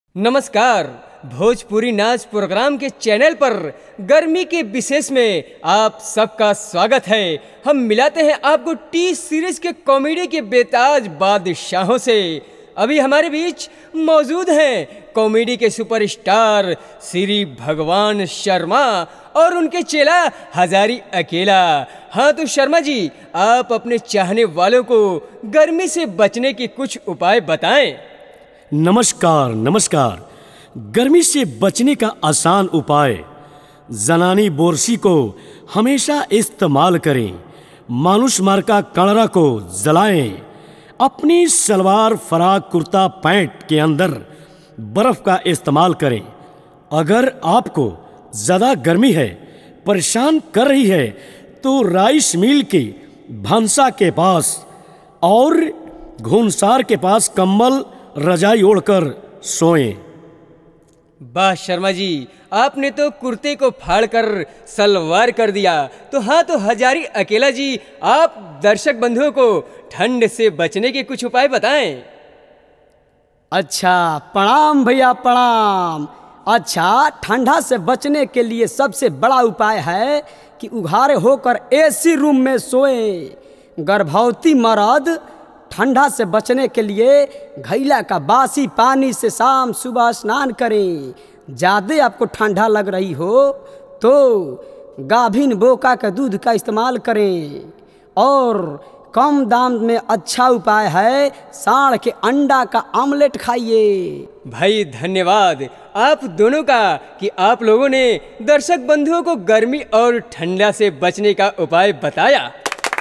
नमस्कार। भोजपुरी नाच प्रोग्राम के चैनल पर गर्मी के विशेष में आप सबका स्वागत है। हम मिलाते हैं आपको टी सीरीज के कॉमेडी के बेताज बादशाहों से। अभी हमारे बीच मौजूद हैं कॉमेडी के सुपरस्टार श्री भगवान शर्मा और उनके चेला हजारी अकेला। हाँ तो शर्मा जी, आप अपने चाहने वालों को गर्मी से बचने के कुछ उपाय बताएं। नमस्कार नमस्कार। गर्मी से बचने का आसान उपाय, जनानी बोरसी को हमेशा इस्तेमाल करें। मानुष मार्का कणरा को जलाएं। अपनी सलवार फराक कुर्ता पैंट के अंदर बर्फ़ का इस्तेमाल करें। अगर आपको ज़्यादा गर्मी है, परेशान कर रही है, तो राइस मिल के भंसा के पास और घुनसार के पास कंबल रजाई ओढ़कर सोएं। वाह शर्मा जी, आपने तो कुर्ते को फाड़कर सलवार कर दिया। तो हाँ तो हजारी अकेला जी, आप दर्शक बंधुओं को ठंड से बचने के कुछ उपाय बताएं। अच्छा, प्रणाम भैया प्रणाम। अच्छा, ठंडा से बचने के लिए सबसे बड़ा उपाय है कि उघारे होकर एसी रूम में सोएं। गर्भवती मर्द ठंडा से बचने के लिए घैला का बासी पानी से शाम सुबह स्नान करें। ज़्यादा आपको ठंडा लग रही हो तो गाभिन बोका का दूध का इस्तेमाल करें। और कम दाम में अच्छा उपाय है, साढ़ के अंडा का आमलेट खाइए। भाई धन्यवाद आप दोनों का कि आप लोगों ने दर्शक बंधुओं को गर्मी और ठंडा से बचने का उपाय बताया।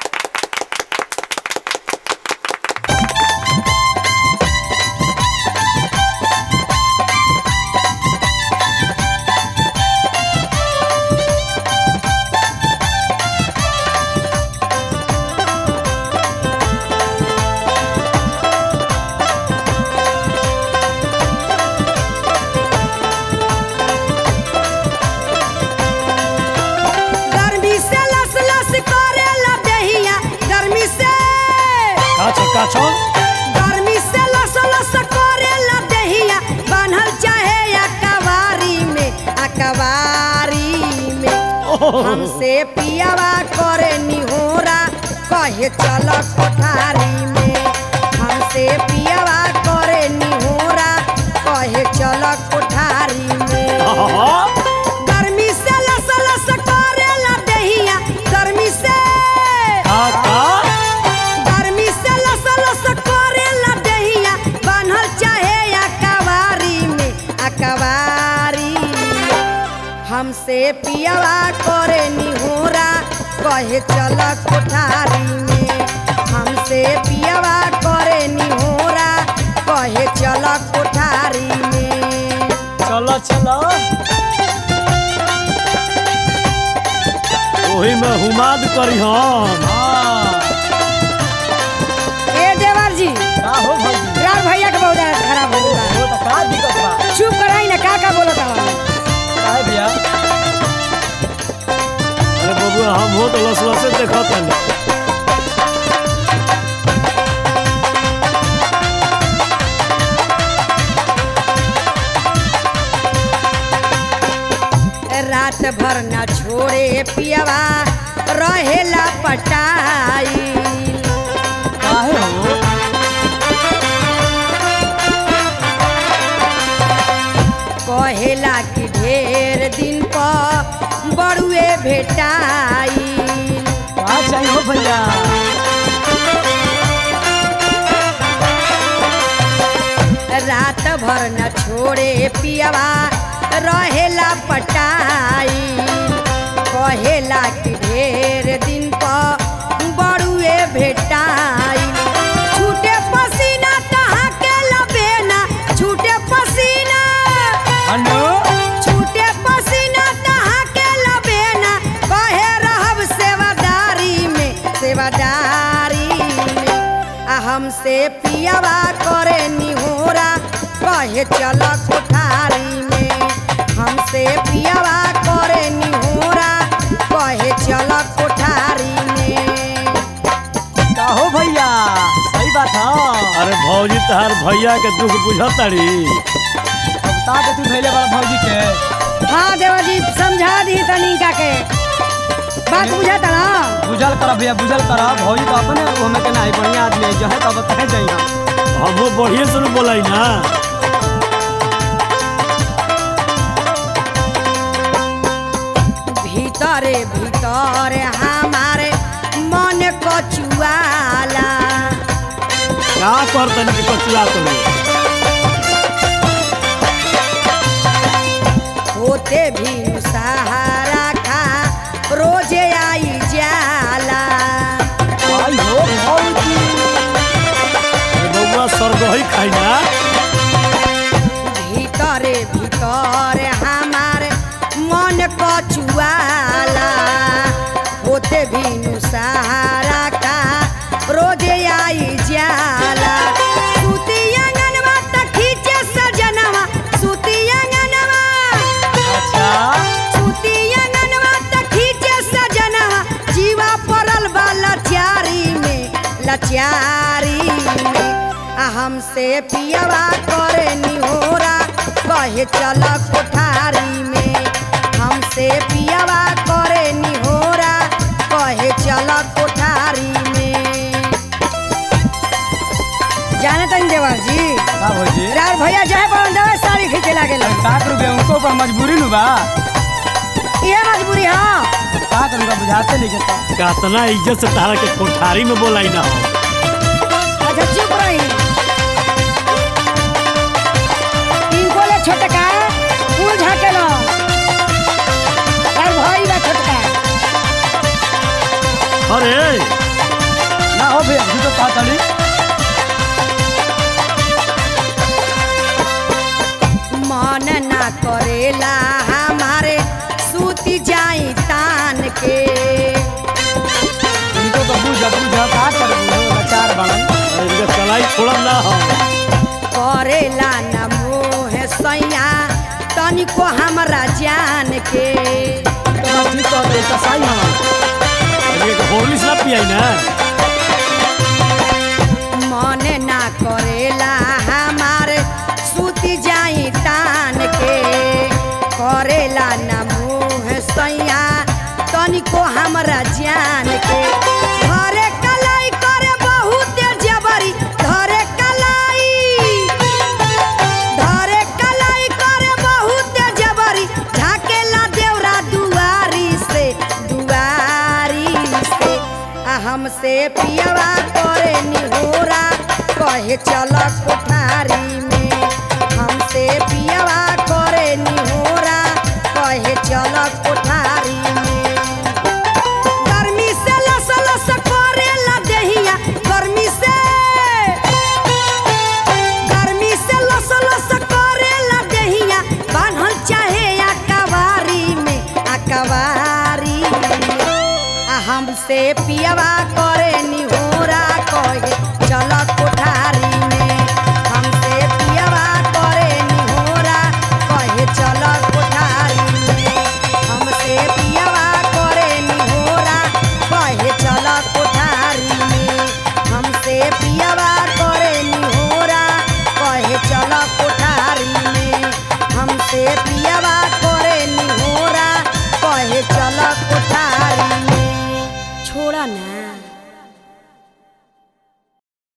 गर्मी से लस लस करेला देहिया, बान्हल चाहे अकबारी में हमसे पियावा करे निहोरा, कहे चल कोठारी में। हमसे पियावा करे निहोरा, कहे चल कोठारी में। गर्मी से लस लस करेला देहिया, गर्मी से हमसे पियावा करे निहोरा, कहे चल कोठारी में। हमसे पियावा करे निहोरा, कहे चल कोठारी में। चलो चलो, वही में हुमाद करी हम। ए देवर जी, का हो भाई? रार भैया के बहुत खराब हो गया। वो तो का दिक्कत बा? चुप कराई ना, का बोलत हवा? काहे भैया? अरे बबुआ, हम हो तो लस लसे देखत हनी। रात भर न छोड़े पियावा, रहेला पटाई। काहे हो? कहेला कि ढेर दिन पर बड़ुए भेटाई। का चाहिए हो भैया? रात भर न छोड़े पियावा, रहेला पटाई। कहेला कि ढेर दिन पर बड़ुए भेटाई। छूटे पसीना तहाँ के लबेना, छूटे पसीना, छूटे पसीना तहाँ के लबेना, कहे रहब सेवादारी में, सेवादारी में। हमसे पियावा करे निहोरा, कहे चल कोठारी में। हमसे पियावा करे निहोरा, कहे चल कोठारी में। का हो भैया? सही बात है। अरे भौजी, तहार भैया के दुख बुझताड़ी। समझैले बड़ा भौजी के। हाँ देवर जी समझा दी तनिका के बात बुझा ता ना। बुझल कर भैया बुझल कर। भौजी तो अपने हमें के नहीं बढ़िया आदमी जो है तब बताए जाई हम। वो बढ़िया से बोलाई ना। भीतरे भीतर हमारे मन कचुआला। क्या करते नहीं कचुआ तुम्हें? होते भी सहारा खा रोजे आई जाला। आई हो भौजी बउआ स्वर्ग ही खाई ना। भीतरे भीतर हमारे मन कचुआला। होते भी सहारा का रोजे आई जाला। सूती अंगनवा त खींचे सजनवा। सूती अंगनवा अच्छा सूती अंगनवा त खींचे सजनवा। जीवा पड़ल बा लाचारी में आ हमसे पियवा करे निहोरा कहे चल कोठारी में। हमसे पियवा करे निहोरा कहे चल कोठारी में। जाने तन देवर जी का भौजी यार भैया जाए पर दवा साड़ी खींचे लागे का करूँ उनको ऊपर मजबूरी नु बा। ये मजबूरी। हाँ का करूँगा बुझाते नहीं के। कितना इज्जत से तारा के कोठारी में बोलाई ना हो। अच्छा चुप रही। इनको ले छोटका फूल झाके लो यार भाई बा छोटका। अरे ना हो भैया जी तो कहा तली। मन ना करेला हमारे सूती जाई तान के। इनको तो बुझा का करूँ लाचार बनन। इनका कलाई छोड़म ना हो। करेला न मोह सैया तनिको हमरा जान के। तो ठीक तो कसाई हम। होर्लिक्स ना पियाई ना। मन ना करेला हमारे सूती जाई तान के। करेला न मोह सैया तनिको हमरा जान के। घरे कलाई करे बहुत जबरी। घरे कलाई करे बहुत जबरी। झाकेला देवरा दुआरी से आ हमसे पियवा करे निहोरा कहे चल कोठारी में। हमसे पियवा करे निहोरा कहे चल कोठारी में। गर्मी से लस लस करेला देहिया। गर्मी से लस लस करेला देहिया। बान्हल चाहे अकवारी में आ हमसे पियवा